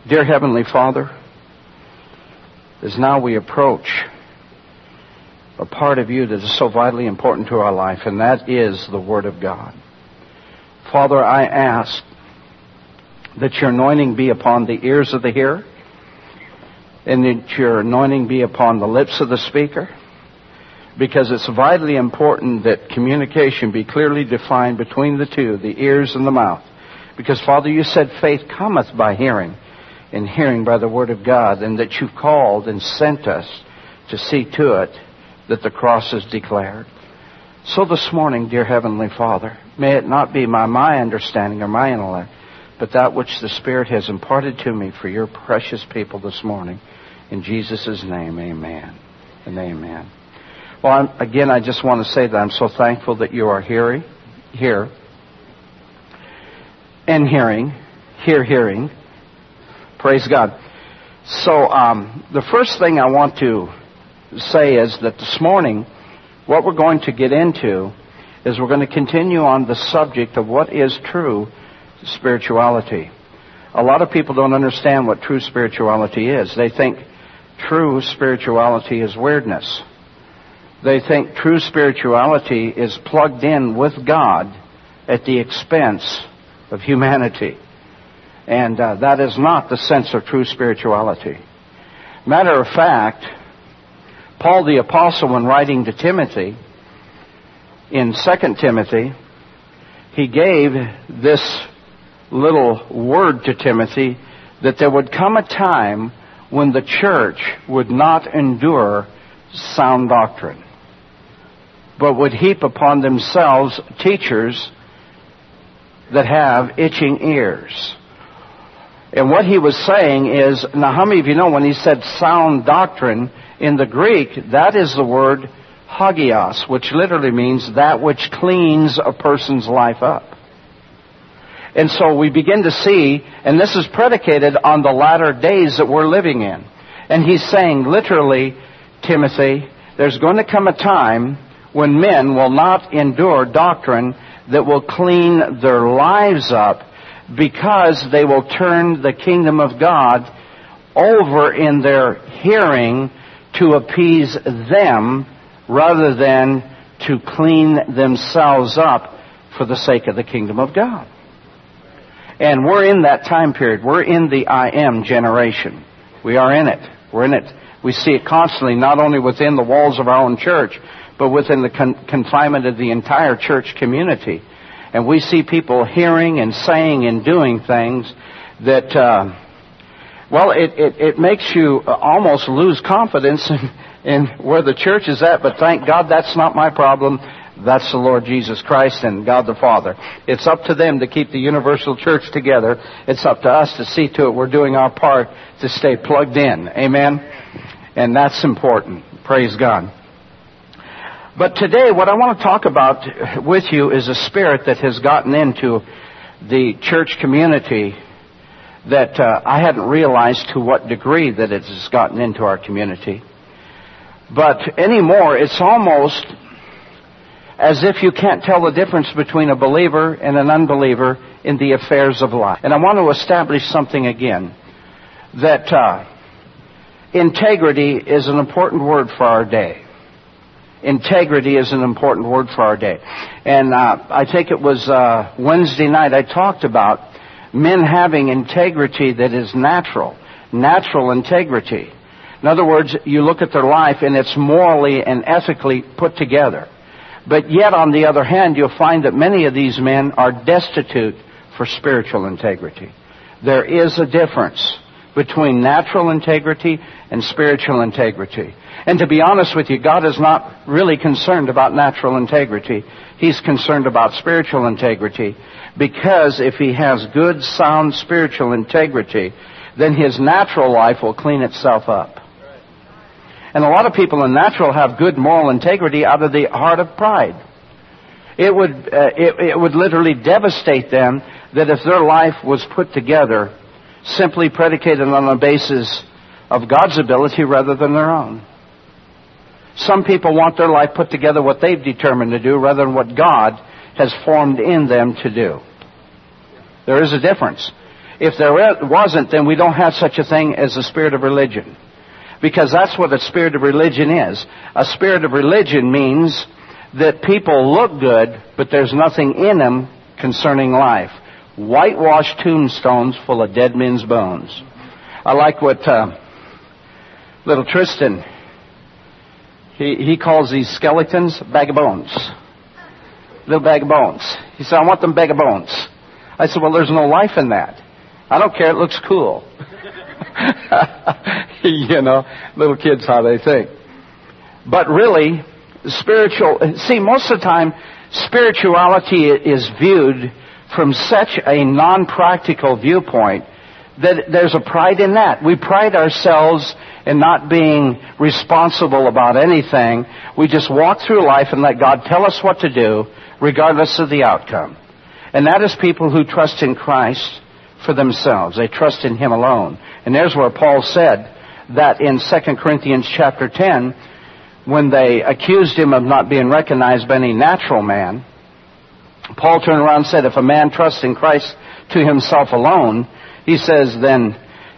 Dear Heavenly Father, as now we approach a part of you that is so vitally important to our life, and that is the Word of God. Father, I ask that your anointing be upon the ears of the hearer, and that your anointing be upon the lips of the speaker, because it's vitally important that communication be clearly defined between the two, the ears and the mouth. Because, Father, you said faith cometh by hearing, and hearing by the Word of God, and that you've called and sent us to see to it that the cross is declared. So this morning, dear Heavenly Father, may it not be my understanding or my intellect, but that which the Spirit has imparted to me for your precious people this morning. In Jesus' name, amen and amen. Well, again, I just want to say that I'm so thankful that you are here, and hearing. Praise God. So, the first thing I want to say is that this morning, what we're going to get into is we're going to continue on the subject of what is true spirituality. A lot of people don't understand what true spirituality is. They think true spirituality is weirdness. They think true spirituality is plugged in with God at the expense of humanity. And that is not the sense of true spirituality. Matter of fact, Paul the Apostle, when writing to Timothy, in 2 Timothy, he gave this little word to Timothy that there would come a time when the church would not endure sound doctrine, but would heap upon themselves teachers that have itching ears. And what he was saying is, now how many of you know when he said sound doctrine, in the Greek, that is the word hagios, which literally means that which cleans a person's life up. And so we begin to see, and this is predicated on the latter days that we're living in. And he's saying literally, Timothy, there's going to come a time when men will not endure doctrine that will clean their lives up, because they will turn the kingdom of God over in their hearing to appease them rather than to clean themselves up for the sake of the kingdom of God. And we're in that time period. We're in the I am generation. We are in it. We're in it. We see it constantly, not only within the walls of our own church, but within the confinement of the entire church community. And we see people hearing and saying and doing things that, it makes you almost lose confidence in where the church is at. But thank God that's not my problem. That's the Lord Jesus Christ and God the Father. It's up to them to keep the universal church together. It's up to us to see to it we're doing our part to stay plugged in. Amen? And that's important. Praise God. But today, what I want to talk about with you is a spirit that has gotten into the church community that I hadn't realized to what degree that it has gotten into our community. But anymore, it's almost as if you can't tell the difference between a believer and an unbeliever in the affairs of life. And I want to establish something again, that integrity is an important word for our day. Integrity is an important word for our day. And I think it was Wednesday night I talked about men having integrity that is natural integrity. In other words, you look at their life and it's morally and ethically put together. But yet, on the other hand, you'll find that many of these men are destitute for spiritual integrity. There is a difference between natural integrity and spiritual integrity. And to be honest with you, God is not really concerned about natural integrity. He's concerned about spiritual integrity. Because if he has good, sound spiritual integrity, then his natural life will clean itself up. And a lot of people in natural have good moral integrity out of the heart of pride. It would literally devastate them that if their life was put together simply predicated on a basis of God's ability rather than their own. Some people want their life put together what they've determined to do rather than what God has formed in them to do. There is a difference. If there wasn't, then we don't have such a thing as a spirit of religion. Because that's what a spirit of religion is. A spirit of religion means that people look good, but there's nothing in them concerning life. Whitewashed tombstones full of dead men's bones. I like what little Tristan, he calls these skeletons bag of bones. Little bag of bones. He said, I want them bag of bones. I said, well, there's no life in that. I don't care, it looks cool. You know, little kids, how they think. But really, most of the time, spirituality is viewed from such a non-practical viewpoint that there's a pride in that. We pride ourselves in not being responsible about anything. We just walk through life and let God tell us what to do, regardless of the outcome. And that is people who trust in Christ for themselves. They trust in Him alone. And there's where Paul said that in 2 Corinthians chapter 10, when they accused him of not being recognized by any natural man, Paul turned around and said, if a man trusts in Christ to himself alone, he says, then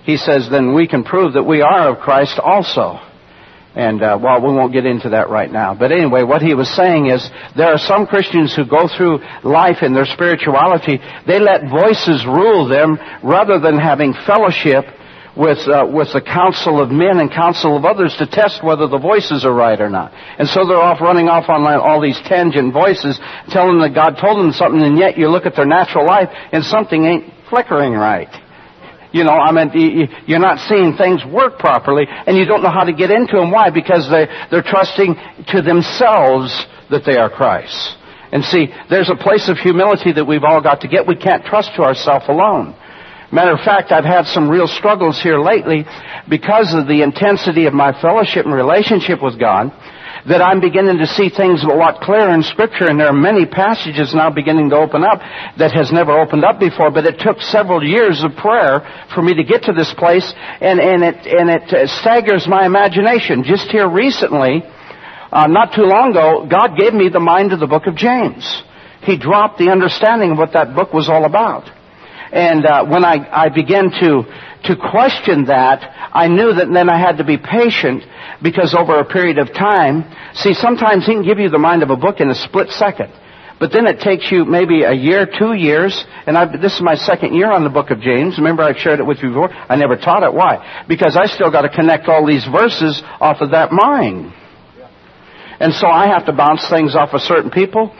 we can prove that we are of Christ also. And, well, we won't get into that right now. But anyway, what he was saying is, there are some Christians who go through life in their spirituality. They let voices rule them rather than having fellowship with the counsel of men and counsel of others to test whether the voices are right or not. And so they're running off on all these tangent voices, telling them that God told them something, and yet you look at their natural life and something ain't flickering right. You know, I mean, you're not seeing things work properly, and you don't know how to get into them. Why? Because they're trusting to themselves that they are Christ. And see, there's a place of humility that we've all got to get. We can't trust to ourselves alone. Matter of fact, I've had some real struggles here lately because of the intensity of my fellowship and relationship with God, that I'm beginning to see things a lot clearer in Scripture, and there are many passages now beginning to open up that has never opened up before, but it took several years of prayer for me to get to this place, and it staggers my imagination. Just here recently, not too long ago, God gave me the mind of the book of James. He dropped the understanding of what that book was all about. And when I began to question that, I knew that then I had to be patient, because over a period of time, see, sometimes He can give you the mind of a book in a split second. But then it takes you maybe a year, 2 years, and this is my second year on the book of James. Remember, I've shared it with you before. I never taught it. Why? Because I still got to connect all these verses off of that mind. And so I have to bounce things off of certain people.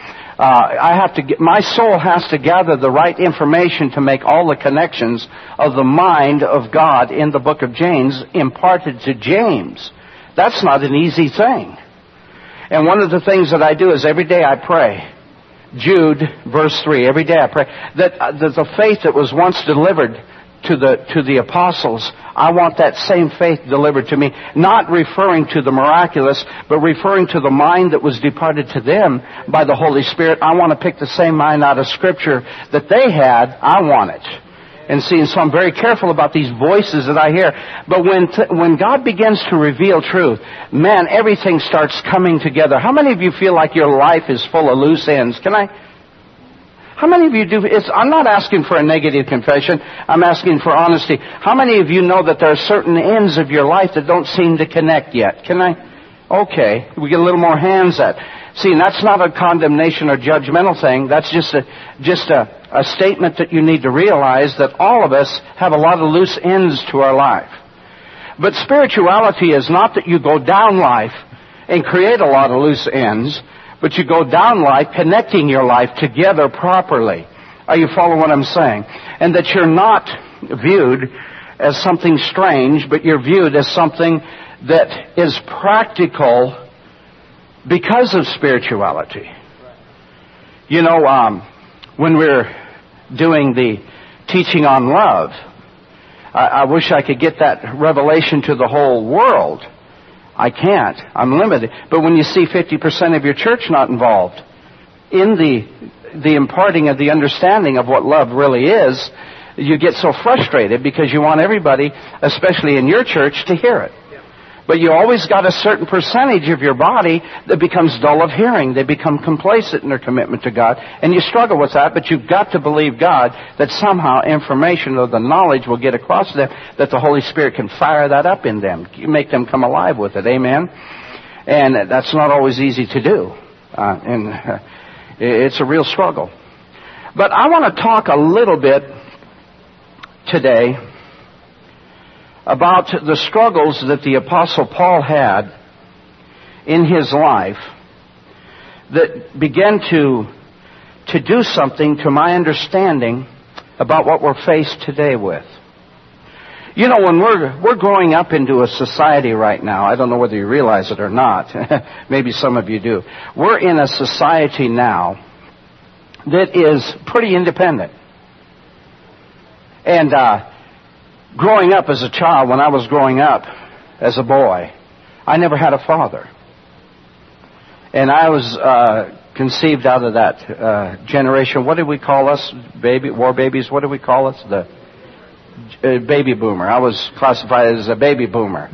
My soul has to gather the right information to make all the connections of the mind of God in the book of James imparted to James. That's not an easy thing. And one of the things that I do is every day I pray. Jude, verse 3, every day I pray that the faith that was once delivered to the apostles, I want that same faith delivered to me, not referring to the miraculous, but referring to the mind that was departed to them by the Holy Spirit. I want to pick the same mind out of Scripture that they had. I want it. And see, so I'm very careful about these voices that I hear. But when God begins to reveal truth, man, everything starts coming together. How many of you feel like your life is full of loose ends? How many of you do? I'm not asking for a negative confession. I'm asking for honesty. How many of you know that there are certain ends of your life that don't seem to connect yet? Okay, we get a little more hands at. See, that's not a condemnation or judgmental thing. That's just a statement that you need to realize that all of us have a lot of loose ends to our life. But spirituality is not that you go down life and create a lot of loose ends, but you go down life connecting your life together properly. Are you following what I'm saying? And that you're not viewed as something strange, but you're viewed as something that is practical because of spirituality. You know, when we're doing the teaching on love, I wish I could get that revelation to the whole world. I can't. I'm limited. But when you see 50% of your church not involved in the imparting of the understanding of what love really is, you get so frustrated because you want everybody, especially in your church, to hear it. But you always got a certain percentage of your body that becomes dull of hearing. They become complacent in their commitment to God. And you struggle with that, but you've got to believe God that somehow information or the knowledge will get across to them, that the Holy Spirit can fire that up in them. You make them come alive with it. Amen? And that's not always easy to do. It's a real struggle. But I want to talk a little bit today about the struggles that the Apostle Paul had in his life that began to do something to my understanding about what we're faced today with. You know, when we're growing up into a society right now, I don't know whether you realize it or not, maybe some of you do. We're in a society now that is pretty independent. And growing up as a child, when I was growing up as a boy, I never had a father. And I was conceived out of that generation. What did we call us? War babies? What did we call us? The baby boomer. I was classified as a baby boomer.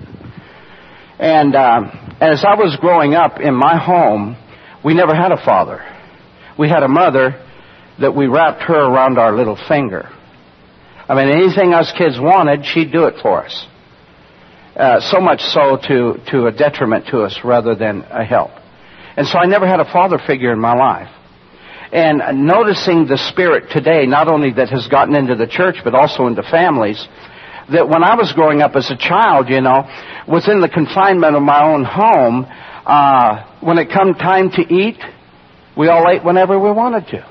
And as I was growing up in my home, we never had a father. We had a mother that we wrapped her around our little finger. I mean, anything us kids wanted, she'd do it for us. So much so to a detriment to us rather than a help. And so I never had a father figure in my life. And noticing the spirit today, not only that has gotten into the church, but also into families, that when I was growing up as a child, you know, within the confinement of my own home, when it come time to eat, we all ate whenever we wanted to.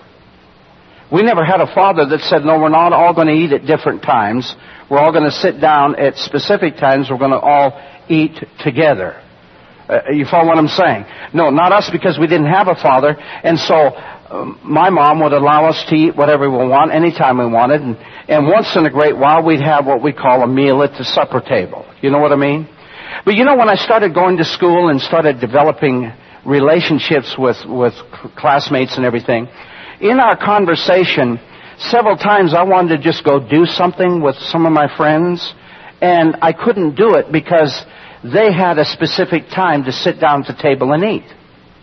We never had a father that said, no, we're not all going to eat at different times. We're all going to sit down at specific times. We're going to all eat together. You follow what I'm saying? No, not us, because we didn't have a father. And so my mom would allow us to eat whatever we want, anytime we wanted. And once in a great while, we'd have what we call a meal at the supper table. You know what I mean? But you know, when I started going to school and started developing relationships with classmates and everything, in our conversation, several times I wanted to just go do something with some of my friends, and I couldn't do it because they had a specific time to sit down at the table and eat.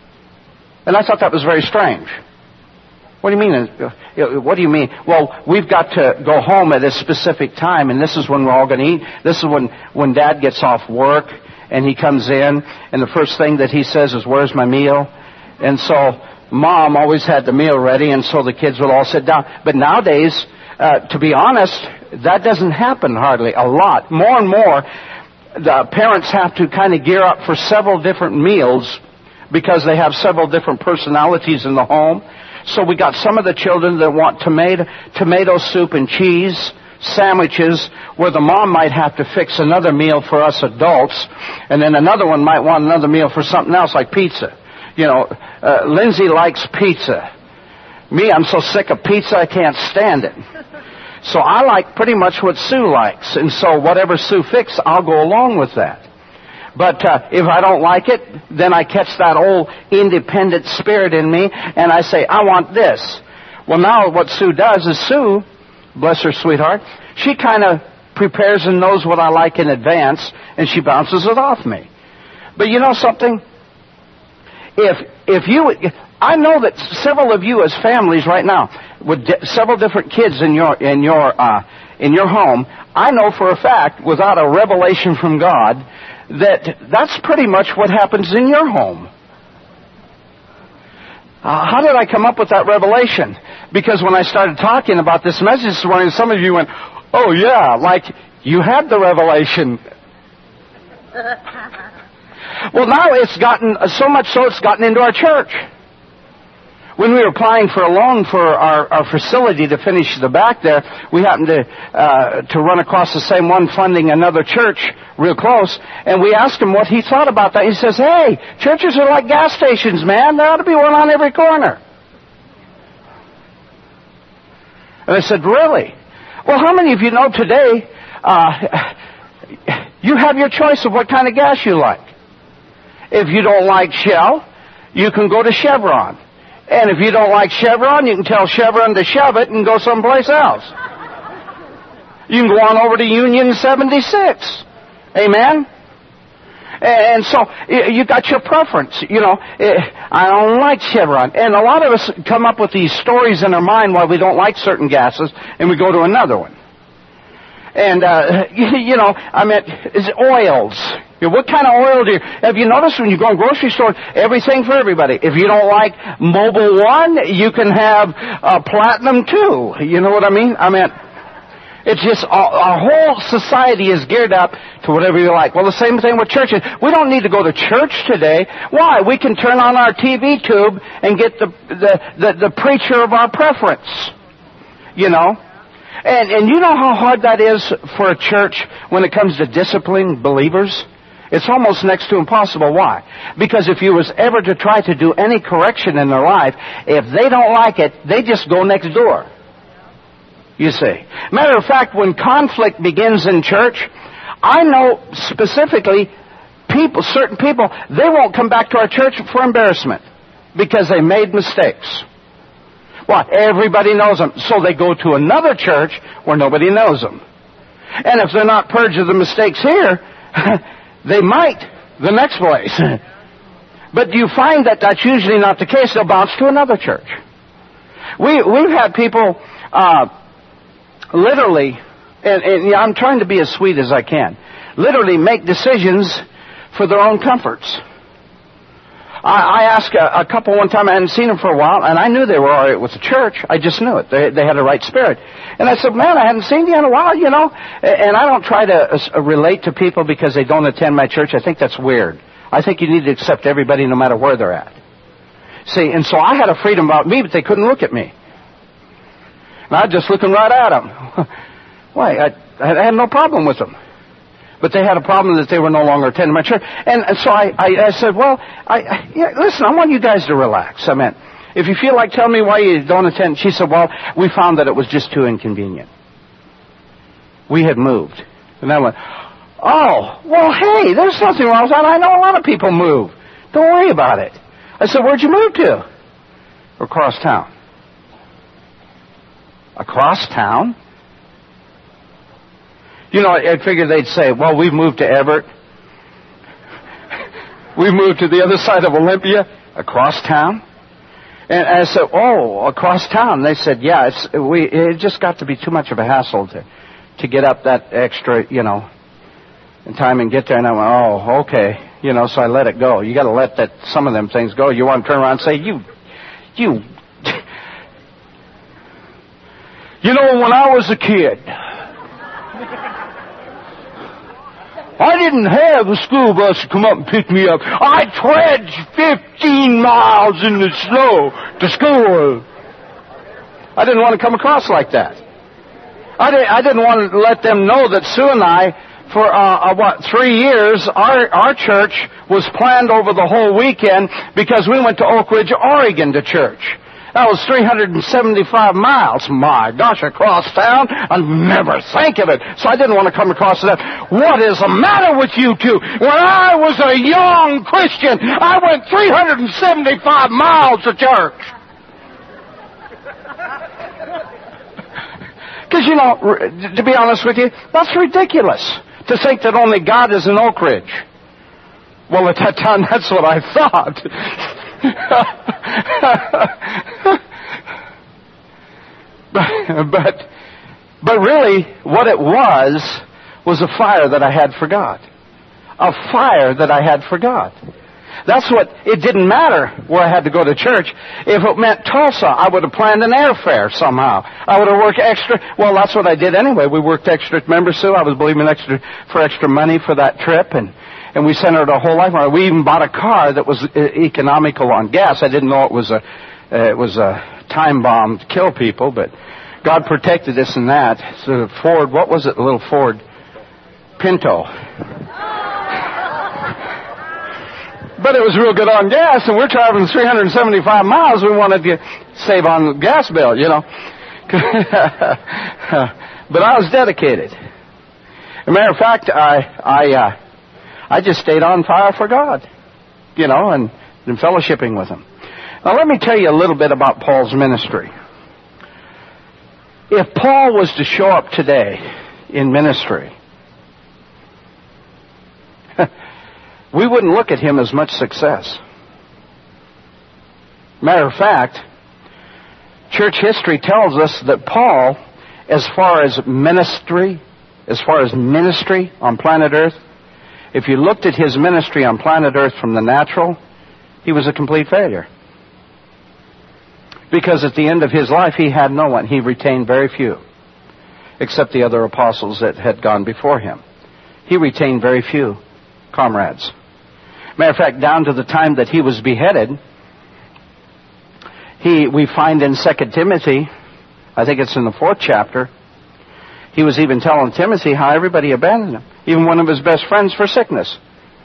And I thought that was very strange. What do you mean? What do you mean? Well, we've got to go home at a specific time, and this is when we're all going to eat. This is when Dad gets off work, and he comes in, and the first thing that he says is, where's my meal? And so Mom always had the meal ready, and so the kids would all sit down. But nowadays, to be honest, that doesn't happen hardly a lot. More and more, the parents have to kind of gear up for several different meals because they have several different personalities in the home. So we got some of the children that want tomato soup and cheese sandwiches, where the mom might have to fix another meal for us adults, and then another one might want another meal for something else like pizza. You know, Lindsay likes pizza. Me, I'm so sick of pizza I can't stand it. So I like pretty much what Sue likes, and so whatever Sue fixes, I'll go along with that. But if I don't like it, then I catch that old independent spirit in me, and I say, I want this. Well, now what Sue does is Sue, bless her sweetheart, she kind of prepares and knows what I like in advance, and she bounces it off me. But you know something? If you, I know that several of you as families right now, with several different kids in your home, I know for a fact, without a revelation from God, that's pretty much what happens in your home. How did I come up with that revelation? Because when I started talking about this message this morning, some of you went, oh yeah, like you had the revelation. Well, now it's gotten so much so it's gotten into our church. When we were applying for a loan for our facility to finish the back there, we happened to run across the same one funding another church real close, and we asked him what he thought about that. He says, hey, churches are like gas stations, man. There ought to be one on every corner. And I said, really? Well, how many of you know today you have your choice of what kind of gas you like? If you don't like Shell, you can go to Chevron. And if you don't like Chevron, you can tell Chevron to shove it and go someplace else. You can go on over to Union 76. Amen? And so you got your preference. I don't like Chevron. And a lot of us come up with these stories in our mind why we don't like certain gases, and we go to another one. And, is oils. What kind of oil do you... Have you noticed when you go in grocery store, everything for everybody? If you don't like Mobil 1, you can have Platinum 2. You know what I mean? It's just our whole society is geared up to whatever you like. Well, the same thing with churches. We don't need to go to church today. Why? We can turn on our TV tube and get the preacher of our preference. And you know how hard that is for a church when it comes to disciplining believers? It's almost next to impossible. Why? Because if you was ever to try to do any correction in their life, if they don't like it, they just go next door. You see. Matter of fact, when conflict begins in church, I know specifically certain people, they won't come back to our church for embarrassment because they made mistakes. What? Everybody knows them. So they go to another church where nobody knows them. And if they're not purged of the mistakes here, they might the next place. But you find that that's usually not the case. They'll bounce to another church. We've had people literally, and I'm trying to be as sweet as I can, literally make decisions for their own comforts. I asked a couple one time, I hadn't seen them for a while, and I knew they were all right with the church. I just knew it. They had a right spirit. And I said, man, I hadn't seen you in a while, And I don't try to relate to people because they don't attend my church. I think that's weird. I think you need to accept everybody no matter where they're at. See, and so I had a freedom about me, but they couldn't look at me. And I was just looking right at them. Why? I had no problem with them. But they had a problem that they were no longer attending my church. And so I said, well, listen, I want you guys to relax. If you feel like telling me why you don't attend. She said, well, we found that it was just too inconvenient. We had moved. And I went, oh, well, hey, there's nothing wrong with that. I know a lot of people move. Don't worry about it. I said, where'd you move to? Across town. Across town? I figured they'd say, well, we've moved to Everett. We've moved to the other side of Olympia. Across town? And I said, oh, across town. They said, yeah, it just got to be too much of a hassle to get up that extra, in time and get there. And I went, oh, okay. So I let it go. You got to let some of them things go. You want to turn around and say, when I was a kid, I didn't have a school bus to come up and pick me up. I trudged 15 miles in the snow to school. I didn't want to come across like that. I didn't want to let them know that Sue and I, for 3 years, our church was planned over the whole weekend because we went to Oak Ridge, Oregon to church. That was 375 miles. My gosh, across town. I'd never think of it. So I didn't want to come across that. What is the matter with you two? When I was a young Christian, I went 375 miles to church. Because, to be honest with you, that's ridiculous to think that only God is in Oak Ridge. Well, at that time, that's what I thought. but really, what it was a fire that I had for God. A fire that I had for God. That's what, it didn't matter where I had to go to church. If it meant Tulsa, I would have planned an airfare somehow. I would have worked extra. Well, that's what I did anyway. We worked extra. Remember, Sue? I was believing for extra money for that trip, and we sent her the whole life. We even bought a car that was economical on gas. I didn't know it was a time bomb to kill people, but God protected us in that. So Ford, what was it? A little Ford Pinto. But it was real good on gas, and we're traveling 375 miles. We wanted to save on the gas bill, But I was dedicated. As a matter of fact, I just stayed on fire for God, and fellowshipping with Him. Now, let me tell you a little bit about Paul's ministry. If Paul was to show up today in ministry, we wouldn't look at him as much success. Matter of fact, church history tells us that Paul, as far as ministry on planet Earth, if you looked at his ministry on planet Earth from the natural, he was a complete failure. Because at the end of his life, he had no one. He retained very few, except the other apostles that had gone before him. He retained very few comrades. Matter of fact, down to the time that he was beheaded, we find in 2 Timothy, I think it's in the 4th chapter, he was even telling Timothy how everybody abandoned him, even one of his best friends, for sickness.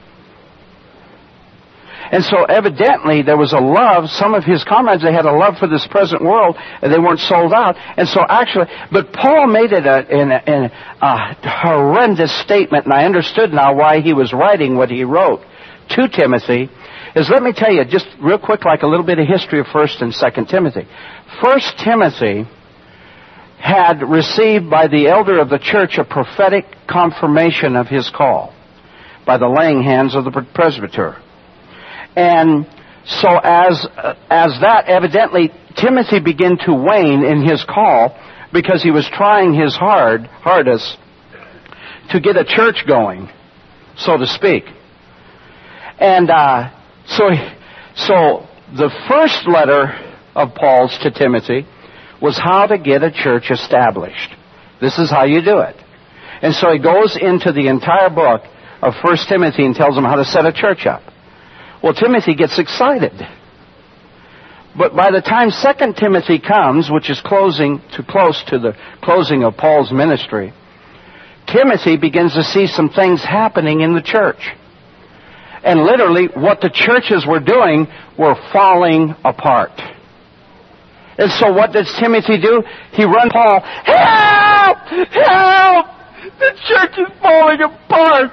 And so evidently there was a love. Some of his comrades, they had a love for this present world, and they weren't sold out. And so actually, but Paul made it a horrendous statement, and I understood now why he was writing what he wrote to Timothy. Is, let me tell you, just real quick, like a little bit of history of 1st and 2nd Timothy. 1st Timothy had received by the elder of the church a prophetic confirmation of his call by the laying hands of the presbyter. And so as that, evidently, Timothy began to wane in his call because he was trying his hardest to get a church going, so to speak. And so the first letter of Paul's to Timothy was how to get a church established. This is how you do it. And so he goes into the entire book of 1 Timothy and tells him how to set a church up. Well, Timothy gets excited. But by the time 2 Timothy comes, which is close to the closing of Paul's ministry, Timothy begins to see some things happening in the church. And literally, what the churches were doing were falling apart. And so what does Timothy do? He runs Paul, "Help! Help! The church is falling apart!"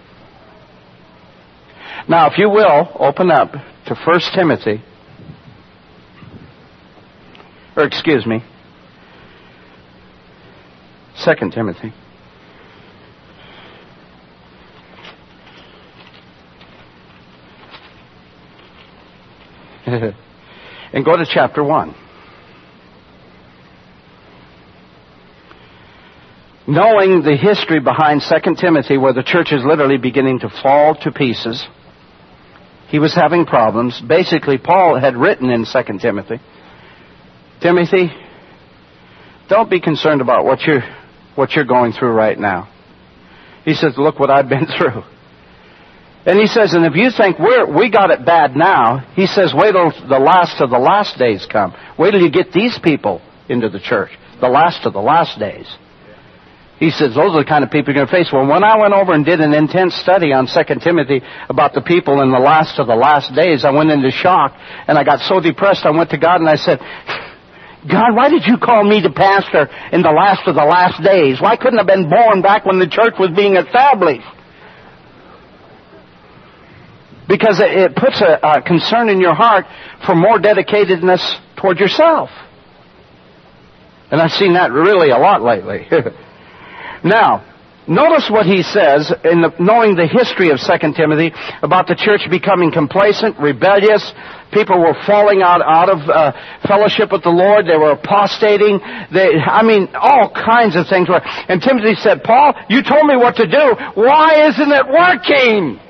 Now, if you will, open up to 1 Timothy. Or excuse me, 2 Timothy. And go to chapter 1. Knowing the history behind 2 Timothy, where the church is literally beginning to fall to pieces, he was having problems. Basically, Paul had written in 2 Timothy, "Timothy, don't be concerned about what you're going through right now." He says, "Look what I've been through." And he says, and if you think we got it bad now, he says, wait till the last of the last days come. Wait till you get these people into the church. The last of the last days. He says, those are the kind of people you're going to face. Well, when I went over and did an intense study on 2 Timothy about the people in the last of the last days, I went into shock, and I got so depressed, I went to God and I said, "God, why did you call me to pastor in the last of the last days? Why couldn't I have been born back when the church was being established?" Because it puts a concern in your heart for more dedicatedness toward yourself. And I've seen that really a lot lately. Now, notice what he says, knowing the history of 2 Timothy, about the church becoming complacent, rebellious. People were falling out of fellowship with the Lord. They were apostating. All kinds of things were. And Timothy said, "Paul, you told me what to do. Why isn't it working?"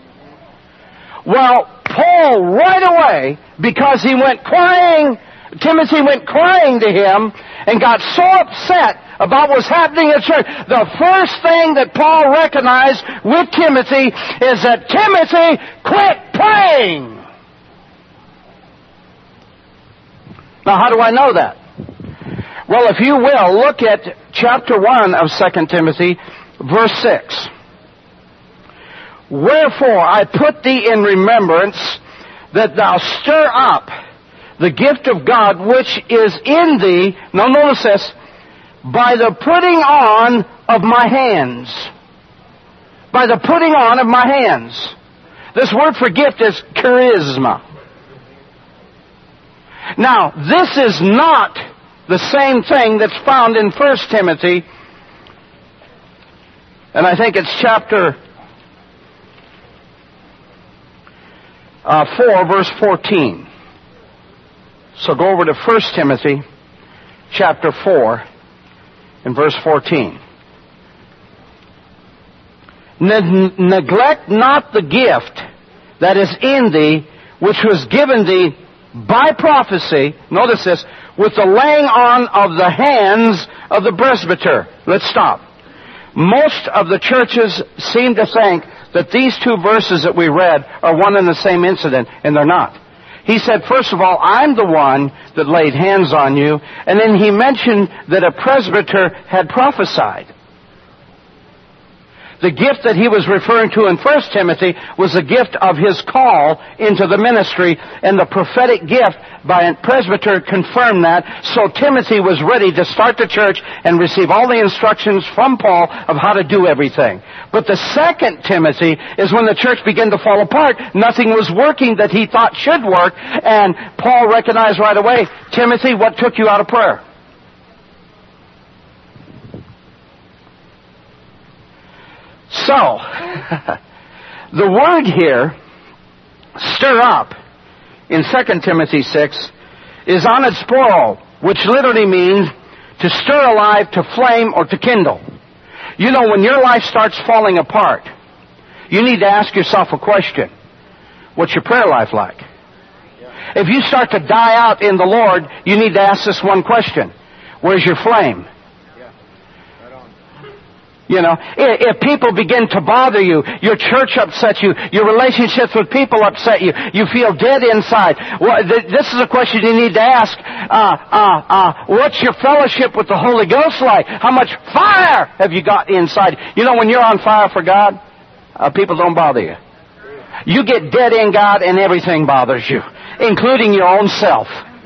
Well, Paul, right away, because he went crying, Timothy went crying to him and got so upset about what's happening in church. The first thing that Paul recognized with Timothy is that Timothy quit praying. Now, how do I know that? Well, if you will, look at chapter 1 of 2 Timothy, verse 6. "Wherefore I put thee in remembrance that thou stir up the gift of God which is in thee," now notice this, "by the putting on of my hands." By the putting on of my hands. This word for gift is charisma. Now, this is not the same thing that's found in 1 Timothy, and I think it's chapter 4, verse 14. So go over to 1 Timothy chapter 4 and verse 14. Neglect not the gift that is in thee, which was given thee by prophecy, notice this, with the laying on of the hands of the presbyter. Let's stop. Most of the churches seem to think that these two verses that we read are one and the same incident, and they're not. He said, first of all, I'm the one that laid hands on you, and then he mentioned that a presbyter had prophesied. The gift that he was referring to in 1 Timothy was the gift of his call into the ministry, and the prophetic gift by a presbyter confirmed that. So Timothy was ready to start the church and receive all the instructions from Paul of how to do everything. But the second Timothy is when the church began to fall apart. Nothing was working that he thought should work, and Paul recognized right away, Timothy, what took you out of prayer? So, the word here, stir up, in 2 Timothy 6, is on its plural, which literally means to stir alive, to flame, or to kindle. You know, when your life starts falling apart, you need to ask yourself a question. What's your prayer life like? If you start to die out in the Lord, you need to ask this one question. Where's your flame? You know, if people begin to bother you, your church upsets you, your relationships with people upset you, you feel dead inside. Well, this is a question you need to ask. What's your fellowship with the Holy Ghost like? How much fire have you got inside? You know, when you're on fire for God, people don't bother you. You get dead in God and everything bothers you, including your own self.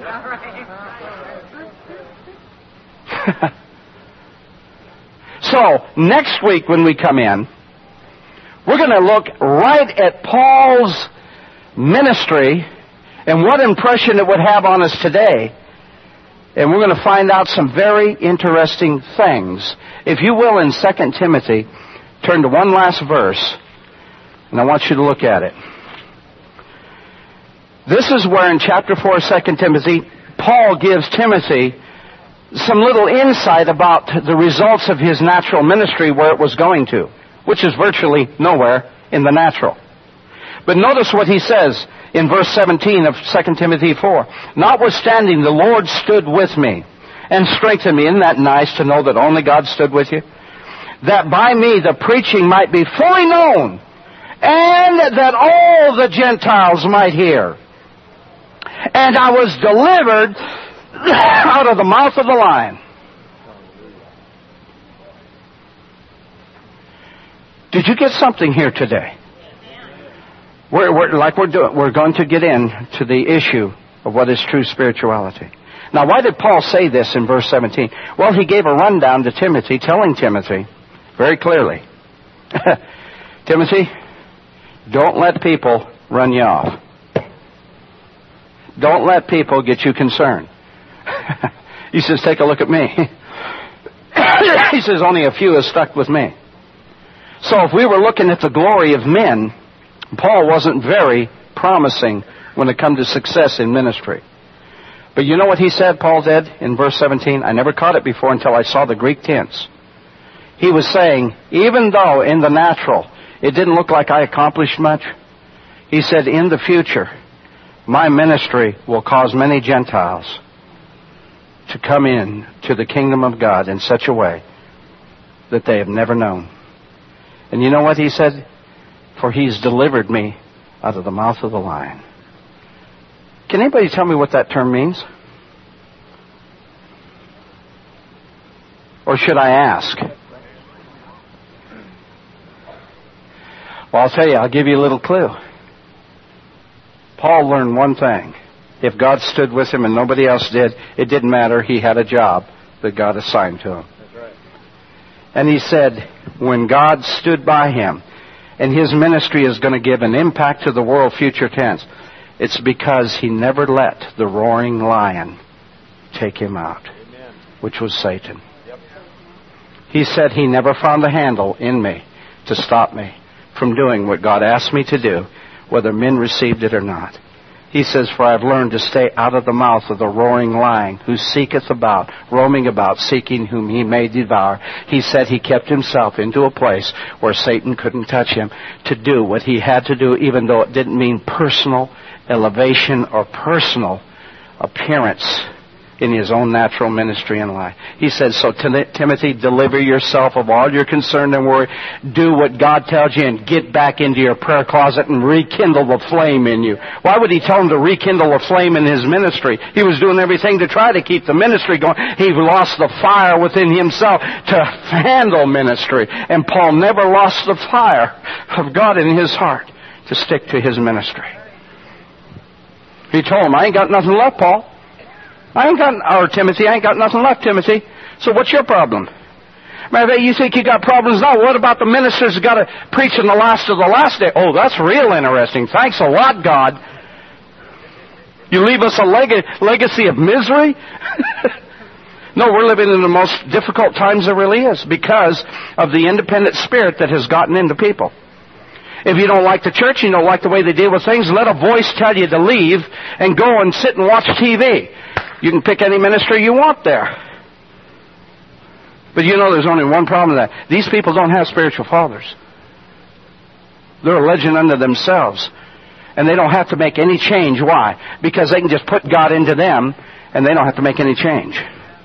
So, next week when we come in, we're going to look right at Paul's ministry and what impression it would have on us today. And we're going to find out some very interesting things. If you will, in 2 Timothy, turn to one last verse, and I want you to look at it. This is where in chapter 4 of 2 Timothy, Paul gives Timothy some little insight about the results of his natural ministry, where it was going to, which is virtually nowhere in the natural. But notice what he says in verse 17 of 2 Timothy 4. Notwithstanding, the Lord stood with me and strengthened me. Isn't that nice to know that only God stood with you? That by me the preaching might be fully known, and that all the Gentiles might hear. And I was delivered out of the mouth of the lion. Did you get something here today? We're going to get into the issue of what is true spirituality. Now, why did Paul say this in verse 17? Well, he gave a rundown to Timothy, telling Timothy very clearly, Timothy, don't let people run you off. Don't let people get you concerned. He says, take a look at me. He says, only a few have stuck with me. So if we were looking at the glory of men, Paul wasn't very promising when it comes to success in ministry. But you know what he said, Paul did, in verse 17? I never caught it before until I saw the Greek tense. He was saying, even though in the natural it didn't look like I accomplished much, he said, in the future, my ministry will cause many Gentiles to come in to the kingdom of God in such a way that they have never known. And you know what he said? For he's delivered me out of the mouth of the lion. Can anybody tell me what that term means? Or should I ask? Well, I'll tell you, I'll give you a little clue. Paul learned one thing. If God stood with him and nobody else did, it didn't matter. He had a job that God assigned to him. That's right. And he said, when God stood by him, and his ministry is going to give an impact to the world, future tense, it's because he never let the roaring lion take him out. Amen. Which was Satan. Yep. He said he never found a handle in me to stop me from doing what God asked me to do, whether men received it or not. He says, for I have learned to stay out of the mouth of the roaring lion, who seeketh about, roaming about, seeking whom he may devour. He said he kept himself into a place where Satan couldn't touch him, to do what he had to do, even though it didn't mean personal elevation or personal appearance in his own natural ministry and life. He said, so Timothy, deliver yourself of all your concern and worry. Do what God tells you and get back into your prayer closet and rekindle the flame in you. Why would he tell him to rekindle a flame in his ministry? He was doing everything to try to keep the ministry going. He lost the fire within himself to handle ministry. And Paul never lost the fire of God in his heart to stick to his ministry. He told him, I ain't got nothing left, Paul. Timothy, I ain't got nothing left, Timothy. So what's your problem? Matter of fact, you think you got problems now. What about the ministers who got to preach in the last of the last day? Oh, that's real interesting. Thanks a lot, God. You leave us a legacy of misery? No, we're living in the most difficult times there really is because of the independent spirit that has gotten into people. If you don't like the church, you don't like the way they deal with things, let a voice tell you to leave and go and sit and watch TV. You can pick any ministry you want there. But you know there's only one problem with that. These people don't have spiritual fathers. They're a legend unto themselves. And they don't have to make any change. Why? Because they can just put God into them and they don't have to make any change.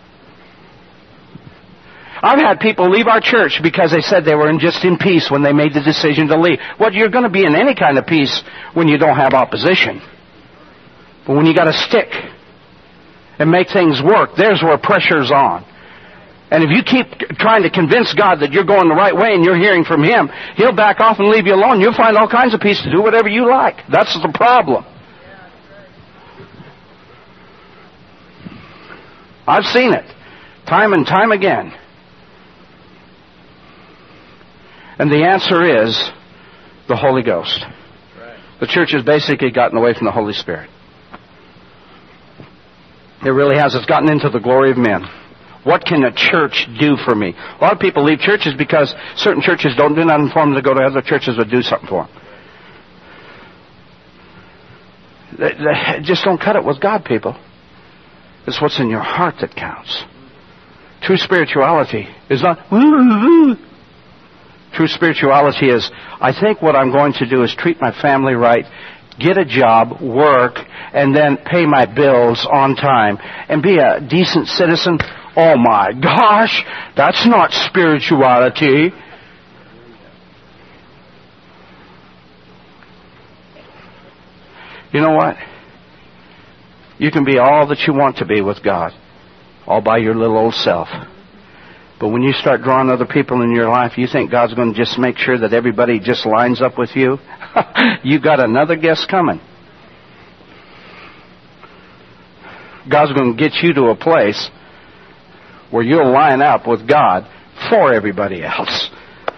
I've had people leave our church because they said they were just in peace when they made the decision to leave. Well, you're going to be in any kind of peace when you don't have opposition. But when you got to stick and make things work, there's where pressure's on. And if you keep trying to convince God that you're going the right way and you're hearing from Him, He'll back off and leave you alone. You'll find all kinds of peace to do whatever you like. That's the problem. I've seen it time and time again. And the answer is the Holy Ghost. The church has basically gotten away from the Holy Spirit. It really has. It's gotten into the glory of men. What can a church do for me? A lot of people leave churches because certain churches don't do nothing for them to go to other churches that do something for them. They just don't cut it with God, people. It's what's in your heart that counts. True spirituality is not... True spirituality is, I think what I'm going to do is treat my family right, get a job, work, and then pay my bills on time, and be a decent citizen. Oh my gosh, that's not spirituality. You know what? You can be all that you want to be with God, all by your little old self. But when you start drawing other people in your life, you think God's going to just make sure that everybody just lines up with you? You got another guest coming. God's going to get you to a place where you'll line up with God for everybody else.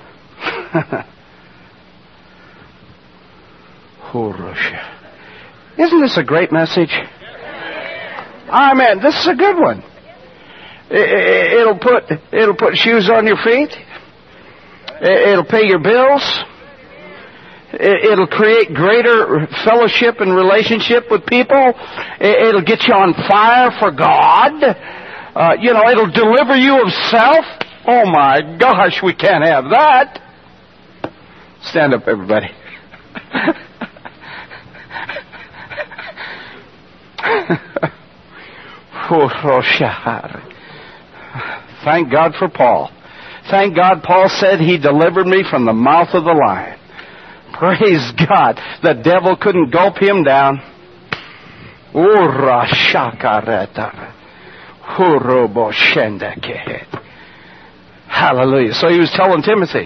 Isn't this a great message? Amen. This is a good one. It'll put shoes on your feet. It'll pay your bills. It'll create greater fellowship and relationship with people. It'll get you on fire for God. It'll deliver you of self. Oh my gosh, we can't have that. Stand up, everybody. Thank God for Paul. Thank God Paul said He delivered me from the mouth of the lion. Praise God. The devil couldn't gulp him down. Hallelujah. So he was telling Timothy.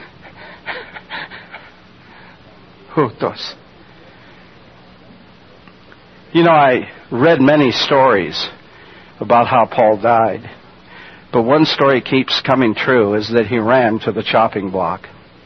I read many stories about how Paul died. But one story keeps coming true, is that he ran to the chopping block.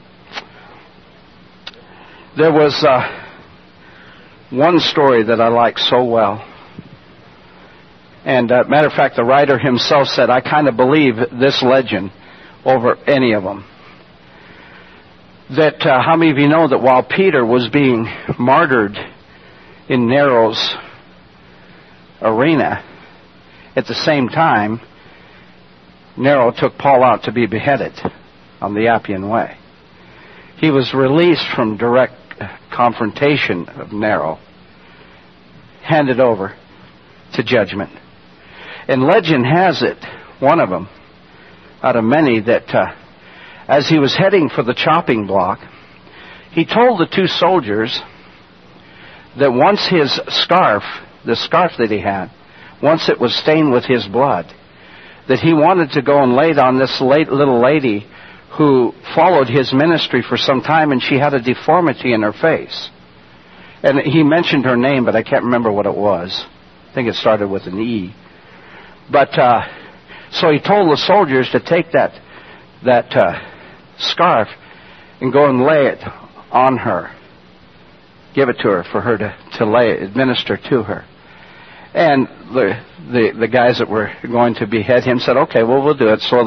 There was one story that I like so well. And matter of fact, the writer himself said, I kind of believe this legend over any of them. that how many of you know that while Peter was being martyred in Nero's arena, at the same time, Nero took Paul out to be beheaded on the Appian Way. He was released from direct confrontation of Nero, handed over to judgment. And legend has it, one of them, out of many, that as he was heading for the chopping block, he told the two soldiers that once his scarf, the scarf that he had, once it was stained with his blood, that he wanted to go and lay it on this little lady who followed his ministry for some time, and she had a deformity in her face. And he mentioned her name, but I can't remember what it was. I think it started with an E. But so he told the soldiers to take that scarf and go and lay it on her, give it to her for her to administer to her. And the guys that were going to behead him said, "Okay, well, we'll do it." So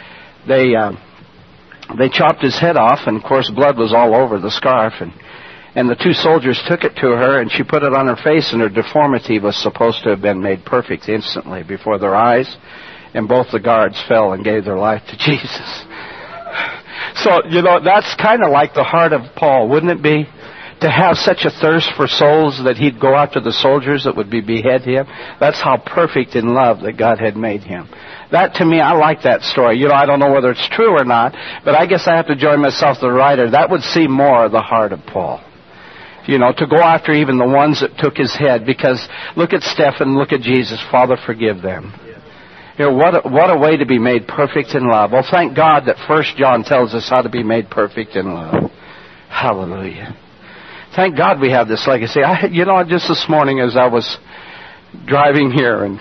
they chopped his head off, and of course blood was all over the scarf, and the two soldiers took it to her, and she put it on her face, and her deformity was supposed to have been made perfect instantly before their eyes, and both the guards fell and gave their life to Jesus. So, that's kind of like the heart of Paul, wouldn't it be? To have such a thirst for souls that he'd go after the soldiers that would behead him. That's how perfect in love that God had made him. That, to me, I like that story. I don't know whether it's true or not, but I guess I have to join myself to the writer. That would seem more of the heart of Paul. To go after even the ones that took his head, because look at Stephen, look at Jesus. Father, forgive them. What a way to be made perfect in love. Well, thank God that 1 John tells us how to be made perfect in love. Hallelujah. Thank God we have this legacy. Just this morning as I was driving here, and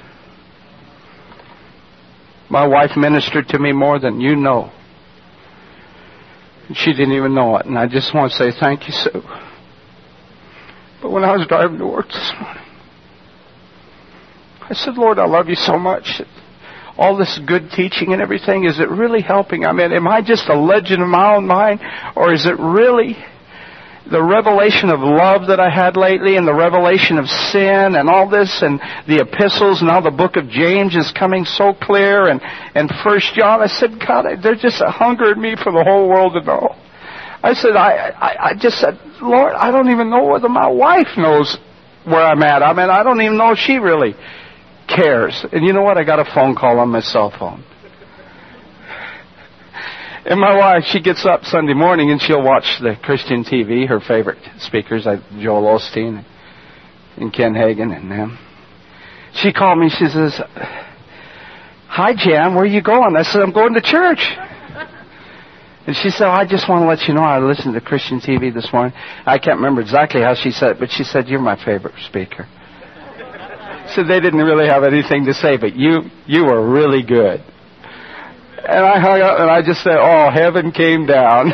my wife ministered to me more than you know. She didn't even know it, and I just want to say thank you, Sue. But when I was driving to work this morning, I said, Lord, I love you so much. All this good teaching and everything, is it really helping? I mean, am I just a legend of my own mind, or is it really the revelation of love that I had lately, and the revelation of sin and all this, and the epistles, and now the book of James is coming so clear, and 1 John? I said, God, there's just a hunger in me for the whole world to know. I said, I just said, Lord, I don't even know whether my wife knows where I'm at. I mean, I don't even know if she really cares. And you know what? I got a phone call on my cell phone. And my wife, she gets up Sunday morning and she'll watch the Christian TV, her favorite speakers, like Joel Osteen and Ken Hagin and them. She called me, she says, "Hi, Jan, where are you going?" I said, "I'm going to church." And she said, "I just want to let you know I listened to Christian TV this morning." I can't remember exactly how she said it, but she said, "You're my favorite speaker." So they didn't really have anything to say, but you were really good. And I hung up and I just said, "Oh, heaven came down."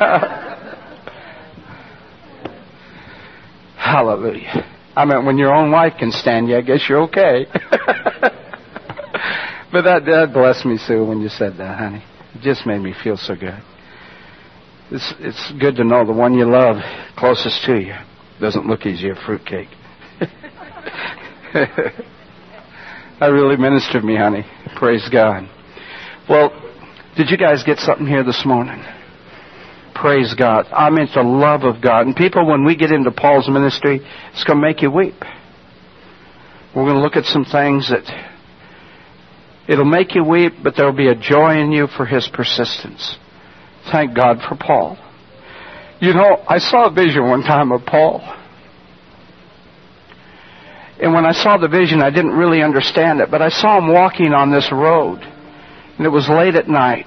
Hallelujah. I mean, when your own wife can stand you, I guess you're okay. But that blessed me, Sue, when you said that, honey. It just made me feel so good. It's good to know the one you love closest to you doesn't look as your fruitcake. That really ministered me, honey. Praise God. Well, did you guys get something here this morning? Praise God. I mean, it's the love of God. And people, when we get into Paul's ministry, it's going to make you weep. We're going to look at some things that it'll make you weep, but there'll be a joy in you for his persistence. Thank God for Paul. I saw a vision one time of Paul. And when I saw the vision, I didn't really understand it, but I saw him walking on this road. And it was late at night.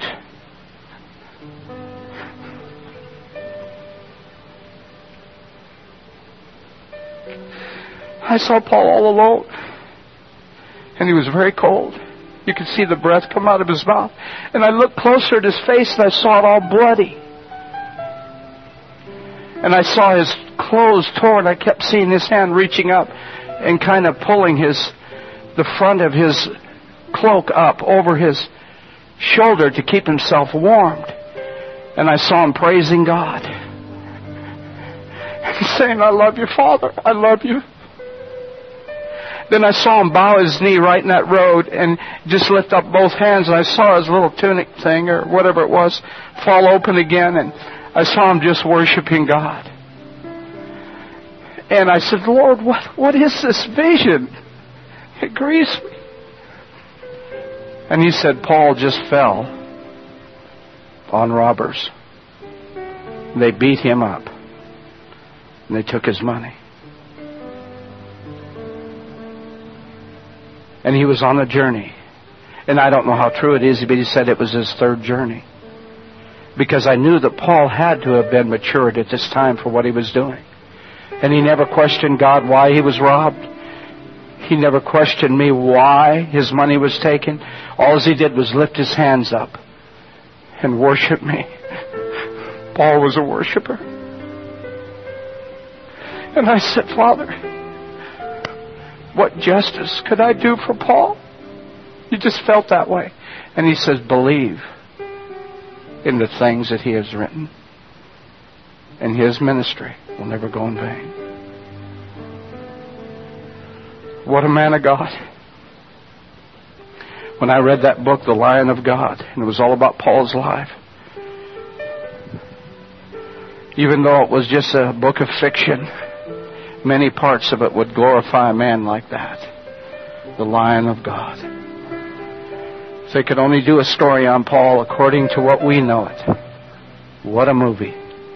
I saw Paul all alone. And he was very cold. You could see the breath come out of his mouth. And I looked closer at his face and I saw it all bloody. And I saw his clothes torn. I kept seeing his hand reaching up and kind of pulling the front of his cloak up over his shoulder to keep himself warmed. And I saw him praising God. And saying, I love you, Father. I love you. Then I saw him bow his knee right in that road and just lift up both hands. And I saw his little tunic thing or whatever it was fall open again. And I saw him just worshiping God. And I said, Lord, what is this vision? It grieves me. And he said, Paul just fell on robbers. They beat him up. And they took his money. And he was on a journey. And I don't know how true it is, but he said it was his third journey. Because I knew that Paul had to have been matured at this time for what he was doing. And he never questioned God why he was robbed. He never questioned me why his money was taken. All he did was lift his hands up and worship me. Paul was a worshiper. And I said, Father, what justice could I do for Paul? He just felt that way. And he says, believe in the things that he has written. And his ministry will never go in vain. What a man of God. When I read that book, The Lion of God, and it was all about Paul's life, even though it was just a book of fiction, many parts of it would glorify a man like that. The Lion of God. If they could only do a story on Paul according to what we know it. What a movie.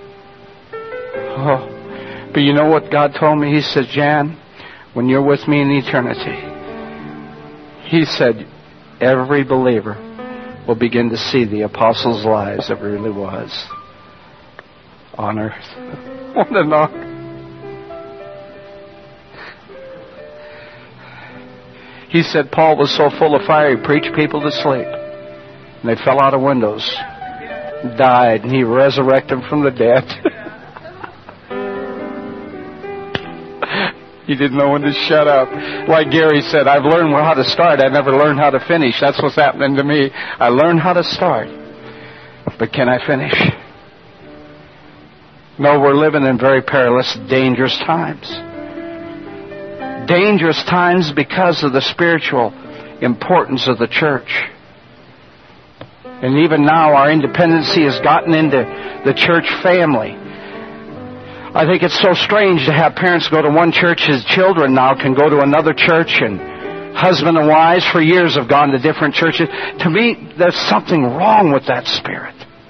Oh, but you know what God told me? He said, Jan, when you're with me in eternity, he said, every believer will begin to see the apostles' lives that really was on earth. What an honor. He said Paul was so full of fire, he preached people to sleep. And they fell out of windows, died, and he resurrected them from the dead. He didn't know when to shut up. Like Gary said, I've learned how to start. I never learned how to finish. That's what's happening to me. I learned how to start. But can I finish? No, we're living in very perilous, dangerous times. Dangerous times because of the spiritual importance of the church. And even now our independency has gotten into the church family. I think it's so strange to have parents go to one church. His children now can go to another church, and husband and wives for years have gone to different churches. To me, there's something wrong with that spirit.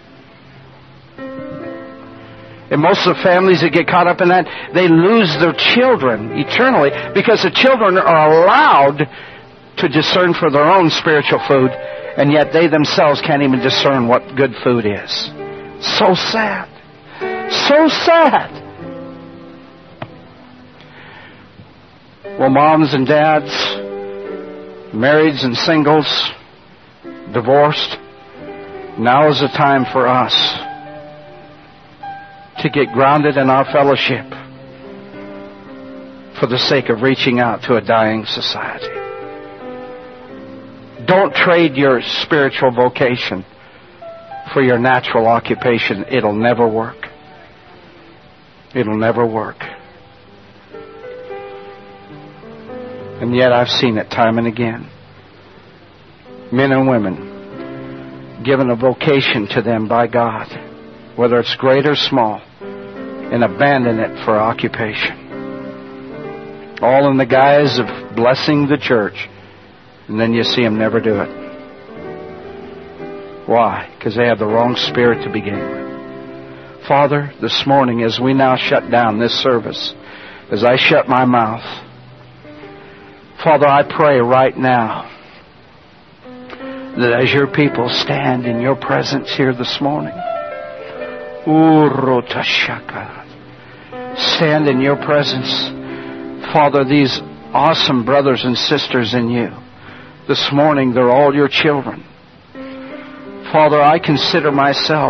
And most of the families that get caught up in that, they lose their children eternally because the children are allowed to discern for their own spiritual food, and yet they themselves can't even discern what good food is. So sad. So sad. Well, moms and dads, marrieds and singles, divorced, now is the time for us to get grounded in our fellowship for the sake of reaching out to a dying society. Don't trade your spiritual vocation for your natural occupation. It'll never work. It'll never work. And yet I've seen it time and again. Men and women given a vocation to them by God, whether it's great or small, and abandon it for occupation. All in the guise of blessing the church. And then you see them never do it. Why? Because they have the wrong spirit to begin with. Father, this morning as we now shut down this service, as I shut my mouth, Father, I pray right now that as your people stand in your presence here this morning, stand in your presence, Father, these awesome brothers and sisters in you. This morning, they're all your children. Father, I consider myself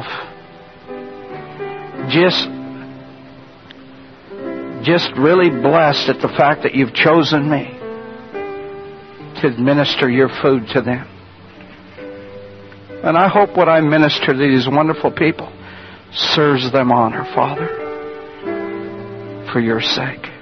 just really blessed at the fact that you've chosen me to administer your food to them. And I hope what I minister to these wonderful people serves them honor, Father, for your sake.